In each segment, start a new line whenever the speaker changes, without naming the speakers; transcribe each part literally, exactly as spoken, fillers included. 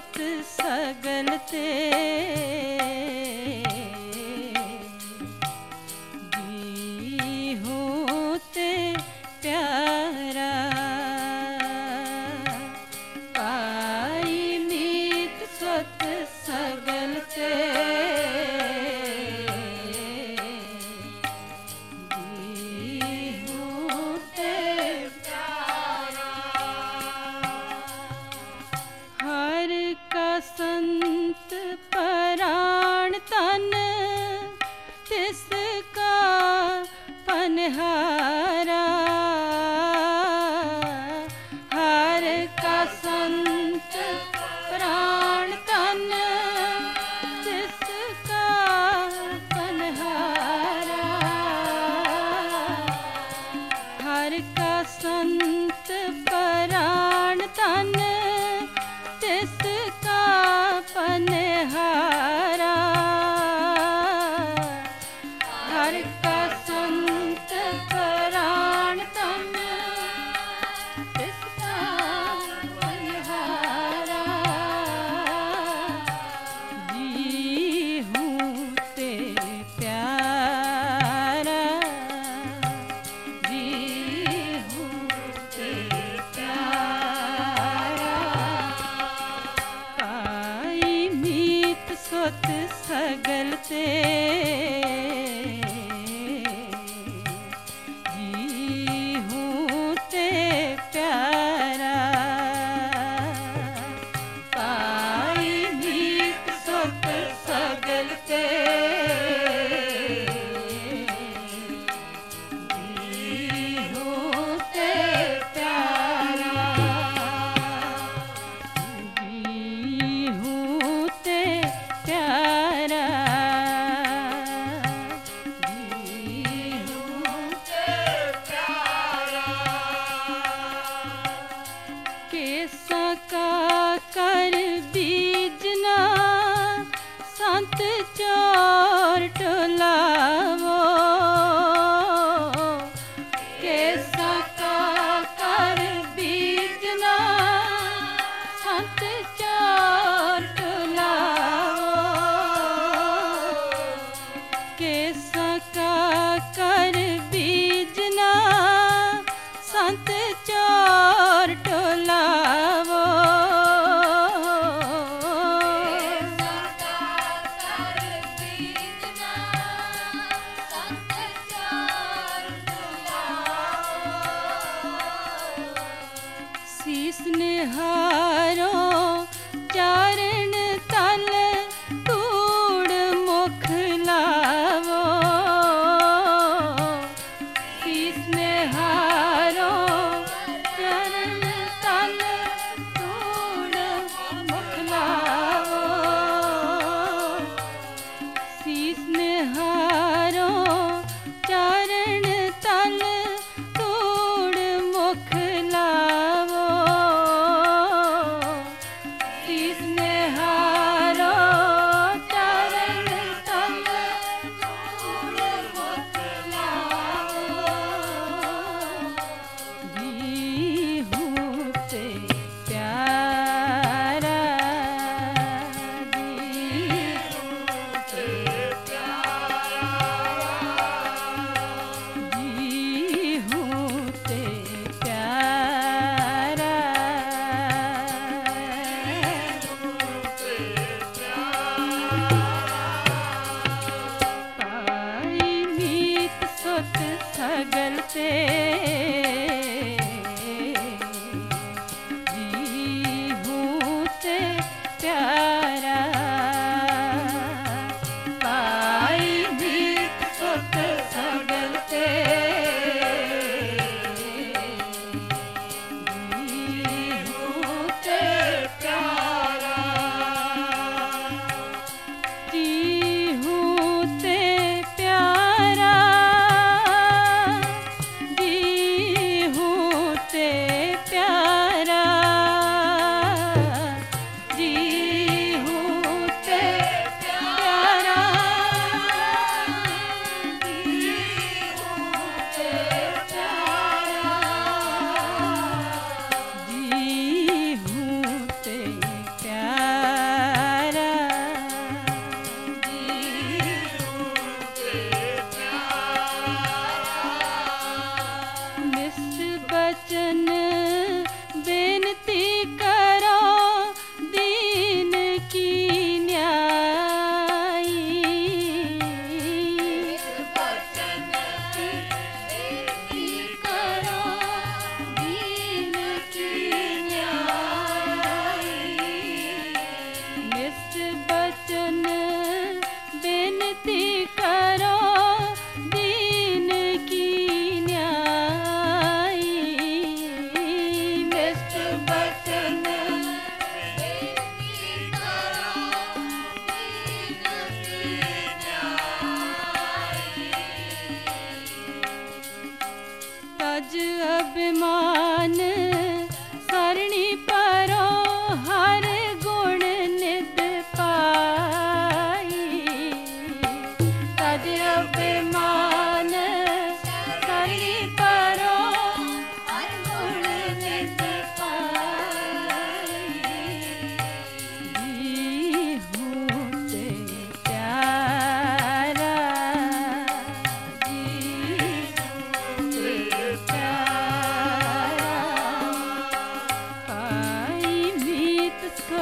सुत सगल ते जी हूँ ते प्यारा पाई मीत सुत सगल ते संत पराण तन तिसका पनहारा हर का संत प्राण तन तिसका पनहारा हर का संत पराण तन तिसका पनहारा हर का संत पराण तन तिसका पनहारा जी हूँ ते प्यारा जी हूँ ते प्यारा पाई मीत सुत सगल ते जी हूँ ते प्यारा पाई मीत सुत सगल ते जी हूँ ते प्यारा जी हूँ ते प्यारा जी हूँ ते प्यारा केसा का कर बीजना संत चोर टोलावो केसा का कर बीजना संत चोर टोलावो केसा का कर बीजना संत चोर टोलावो शीस निहारो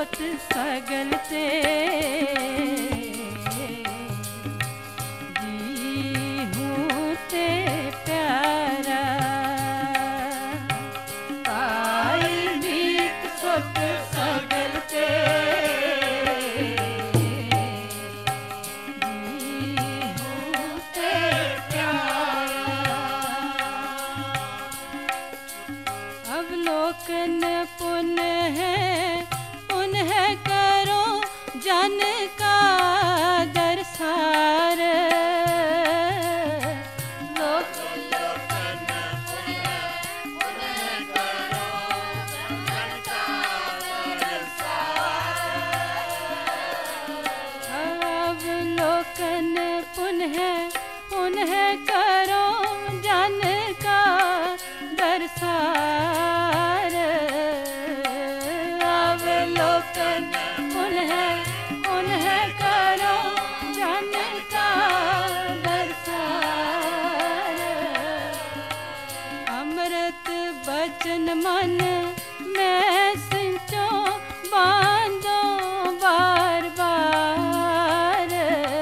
सुत सगल ते जी हूँ ते प्यारा पाई मीत सुत सगल ते अवलोकन पुनः पुनः करो जन का दरसार अवलोकन पुनः पुनः करो जन का दरसार अवलोकन पुनः पुनः करो जन का दरसार अमृत बचन मन में सिंचो बांधो बार बार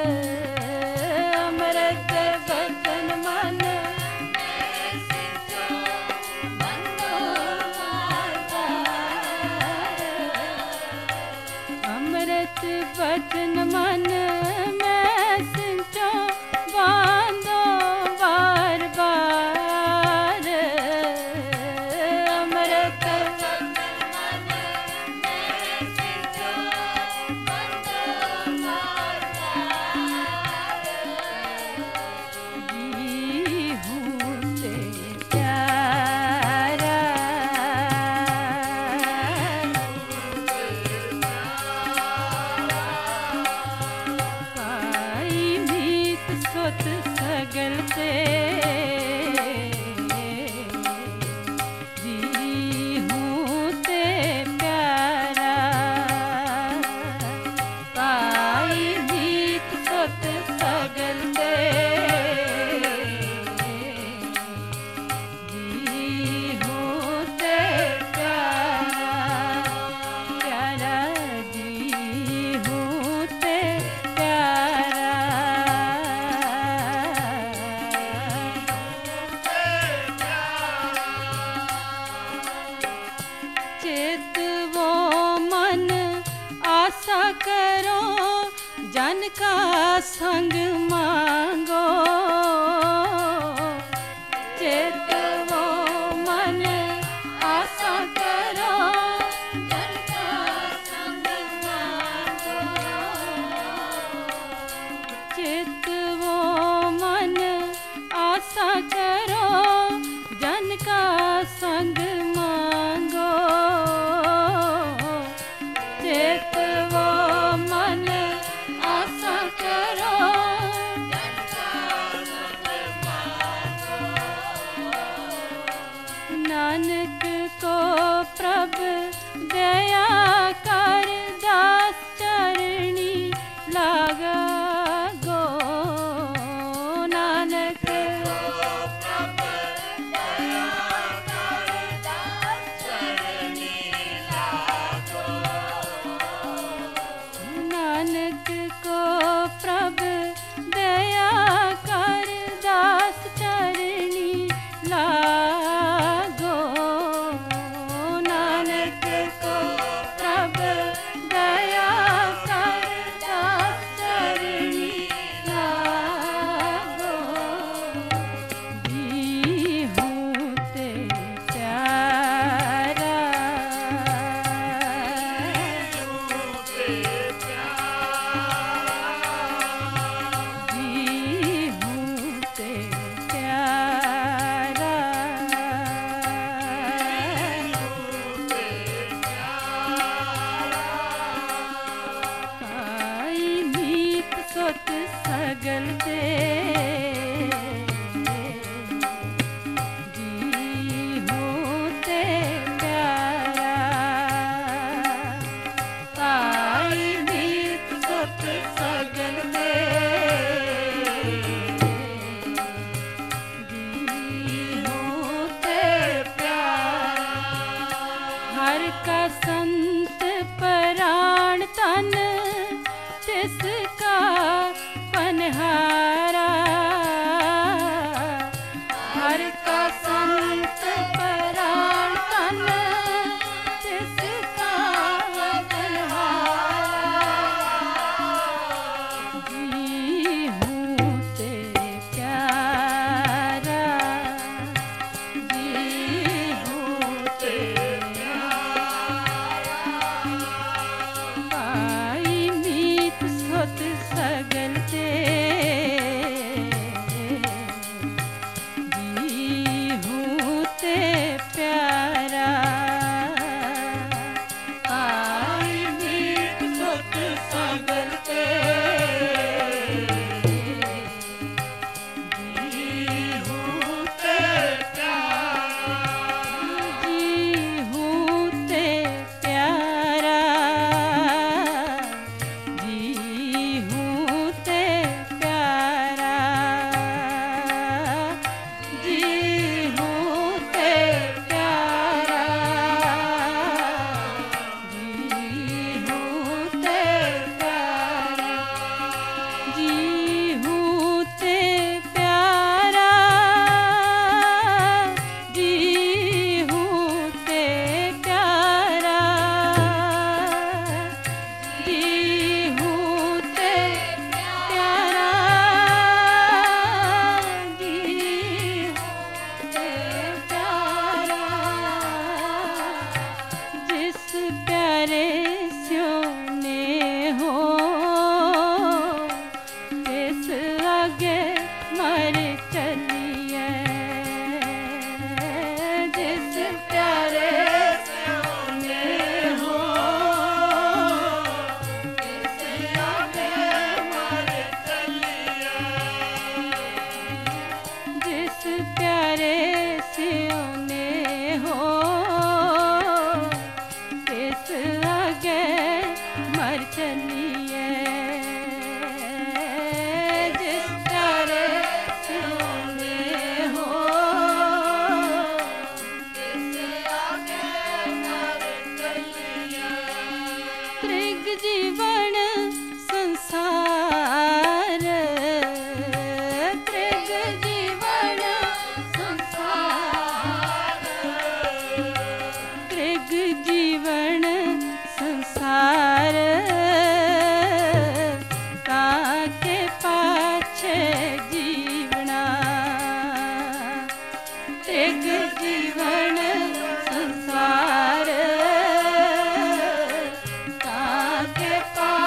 अमृत बचन मन अमृत बचन मन में सिंचो बांधो बार बार अमृत बचन मन में सिंचो बांधो बार बार जी हूँ ते प्यारा सुत सगल ते जी हूँ ते प्यारा पाई जीत सुत सगल ते जी हूँ ते प्यारा प्यारा जी हूँ ते प्यारा चित वो मन आशा करो जन का संग मांगो चित वो मन आशा करो जन का संग मांगो चित वो मन आशा करो जन का संग मांगो चित वो मन आशा करो जिसका पनहारा हर का संत पराण तन जिसका पनहारा जी हूँ ते प्यारा जी हूँ ते पाई मीत सुत सगल ते जी हूँ ते प्यारा पाई मीत सुत सगल ते जी हूँ ते प्यारा जी हूँ ते प्यारा जी हूँ ते प्यारा जी हूँ ते प्यारा जी हूँ ते प्यारा जी हूँ ते प्यारा जी हूँ ते प्यारा जी हूँ ते प्यारा जी हूँ ते प्यारा जिस प्यारे स्योने हो इस आगे मर चलिए जिस प्यारे स्योने हो इस आगे मर चलिए जिस प्यारे स्योने हो इस आगे मर चलिए जिस प्यारे स्योने हो इस आगे मर चलिए त्रिग जीवन संसार त्रिग जीवन संसार त्रिग जीवन संसार काके पाछे जीवना त्रिग जीवन संसार काके पाछे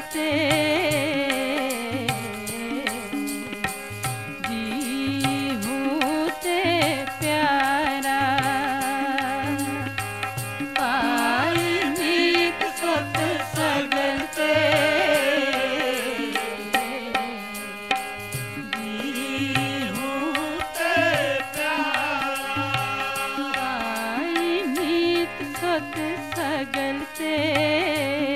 ते सगल से